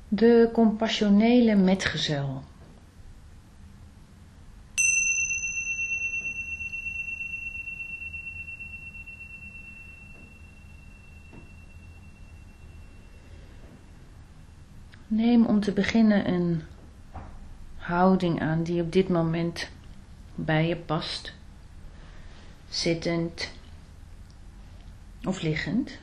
De compassionele metgezel. Neem om te beginnen een houding aan die op dit moment bij je past. Zittend of liggend.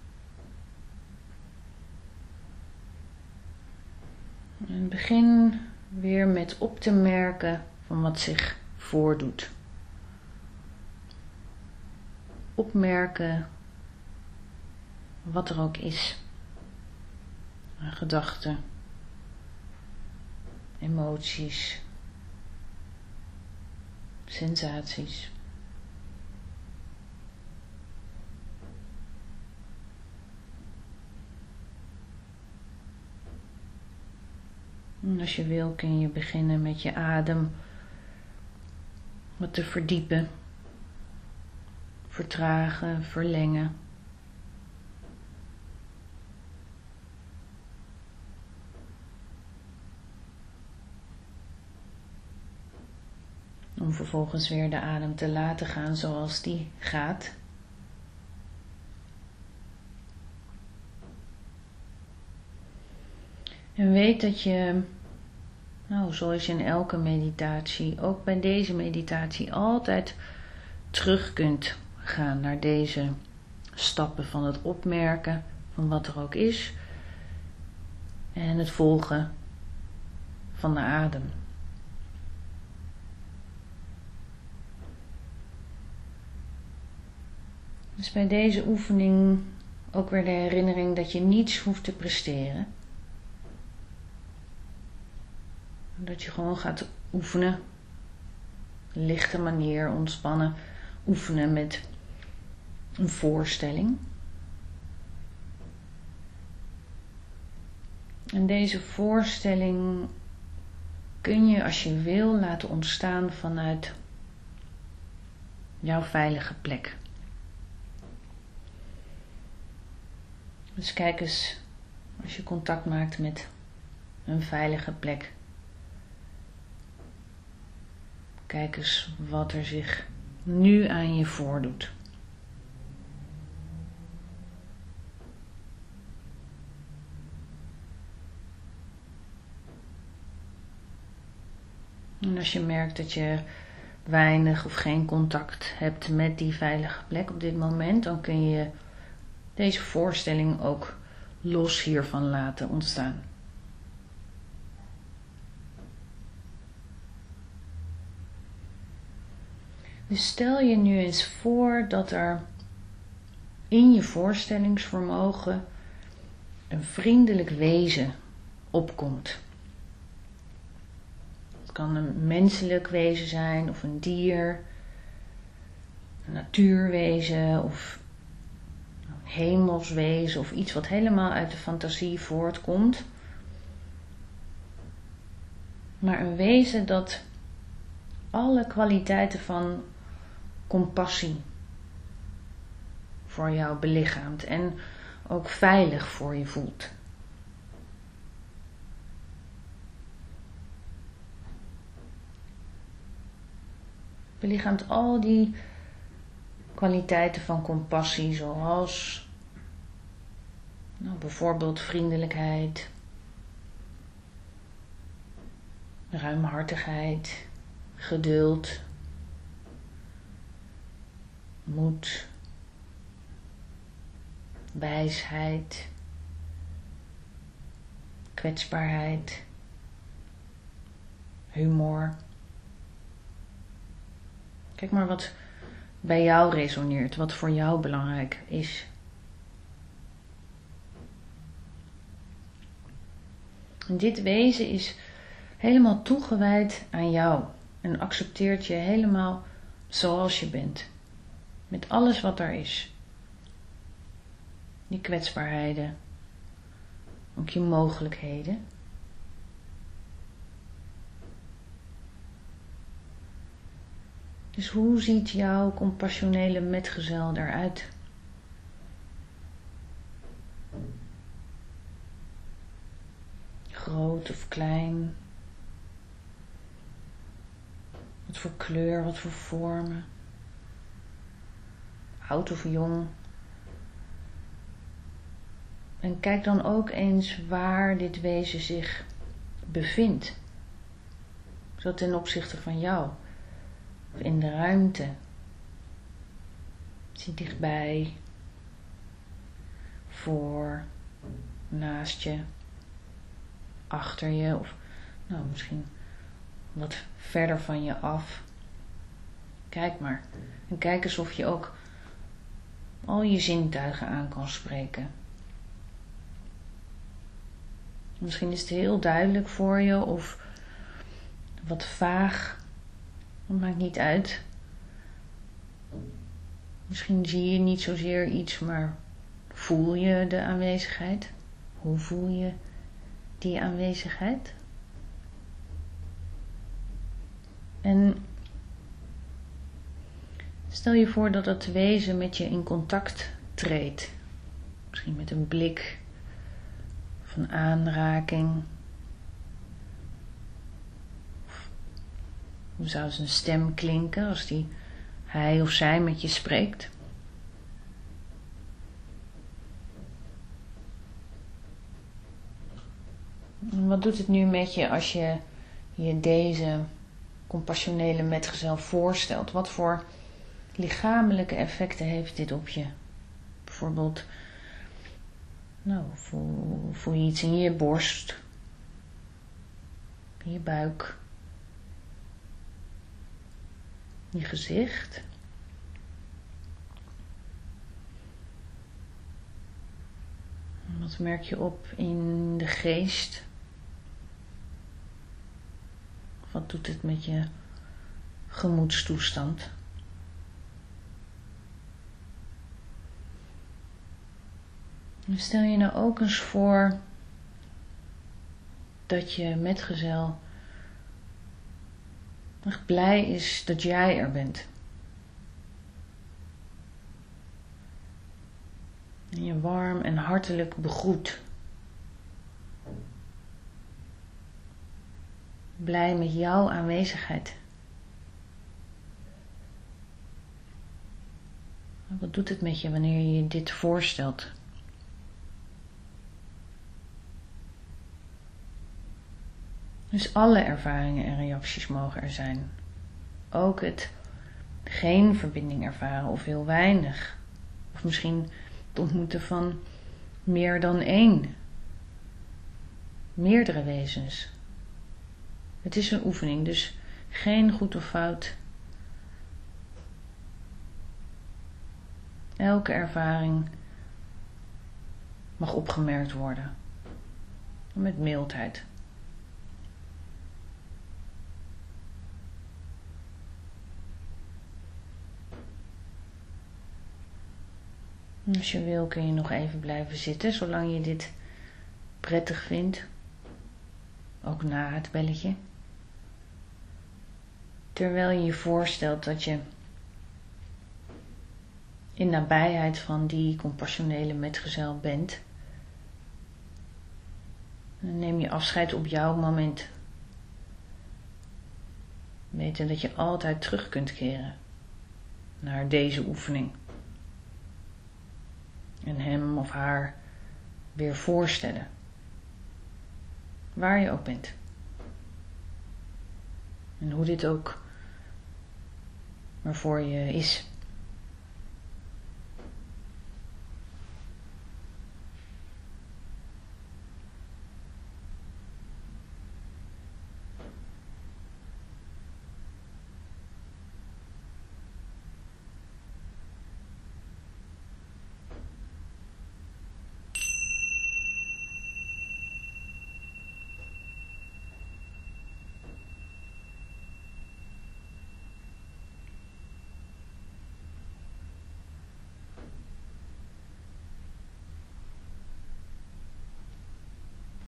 En begin weer met op te merken van wat zich voordoet. Opmerken wat er ook is. Gedachten, emoties, sensaties. En als je wil kun je beginnen met je adem wat te verdiepen, vertragen, verlengen. Om vervolgens weer de adem te laten gaan zoals die gaat. En weet dat je, zoals in elke meditatie, ook bij deze meditatie altijd terug kunt gaan naar deze stappen van het opmerken van wat er ook is en het volgen van de adem. Dus bij deze oefening ook weer de herinnering dat je niets hoeft te presteren. Dat je gewoon gaat oefenen. Lichte manier, ontspannen. Oefenen met een voorstelling. En deze voorstelling kun je als je wil laten ontstaan vanuit jouw veilige plek. Dus kijk eens, als je contact maakt met een veilige plek. Kijk eens wat er zich nu aan je voordoet. En als je merkt dat je weinig of geen contact hebt met die veilige plek op dit moment, dan kun je deze voorstelling ook los hiervan laten ontstaan. Dus stel je nu eens voor dat er in je voorstellingsvermogen een vriendelijk wezen opkomt. Het kan een menselijk wezen zijn of een dier, een natuurwezen of een hemelswezen of iets wat helemaal uit de fantasie voortkomt. Maar een wezen dat alle kwaliteiten van compassie voor jou belichaamt en ook veilig voor je voelt. Belichaamt al die kwaliteiten van compassie zoals bijvoorbeeld vriendelijkheid, ruimhartigheid, geduld, moed, wijsheid, kwetsbaarheid, humor. Kijk maar wat bij jou resoneert, wat voor jou belangrijk is. En dit wezen is helemaal toegewijd aan jou en accepteert je helemaal zoals je bent. Met alles wat er is. Je kwetsbaarheden, ook je mogelijkheden. Dus hoe ziet jouw compassionele metgezel eruit? groot of klein? Wat voor kleur, wat voor vormen? Oud of jong? En kijk dan ook eens waar dit wezen zich bevindt. Zo ten opzichte van jou. Of in de ruimte. Is hij dichtbij? Voor? Naast je? Achter je? Of nou, misschien wat verder van je af? Kijk maar. En kijk eens of je ook al je zintuigen aan kan spreken. Misschien is het heel duidelijk voor je of wat vaag. Dat maakt niet uit. Misschien zie je niet zozeer iets, maar voel je de aanwezigheid? Hoe voel je die aanwezigheid? En stel je voor dat het wezen met je in contact treedt. Misschien met een blik of een aanraking. Hoe zou zijn stem klinken als hij of zij met je spreekt? En wat doet het nu met je als je je deze compassionele metgezel voorstelt? Wat voor lichamelijke effecten heeft dit op je? Bijvoorbeeld, voel je iets in je borst, in je buik, je gezicht. Wat merk je op in de geest? Wat doet het met je gemoedstoestand? En stel je nou ook eens voor dat je metgezel echt blij is dat jij er bent. En je warm en hartelijk begroet. Blij met jouw aanwezigheid. Wat doet het met je wanneer je je dit voorstelt? Dus alle ervaringen en reacties mogen er zijn. Ook het geen verbinding ervaren of heel weinig. Of misschien het ontmoeten van meer dan één. Meerdere wezens. Het is een oefening, dus geen goed of fout. Elke ervaring mag opgemerkt worden. Met mildheid. Als je wil kun je nog even blijven zitten, zolang je dit prettig vindt. Ook na het belletje. Terwijl je je voorstelt dat je in nabijheid van die compassionele metgezel bent. En dan neem je afscheid op jouw moment. Weten dat je altijd terug kunt keren naar deze oefening. En hem of haar weer voorstellen. Waar je ook bent. En hoe dit ook maar voor je is.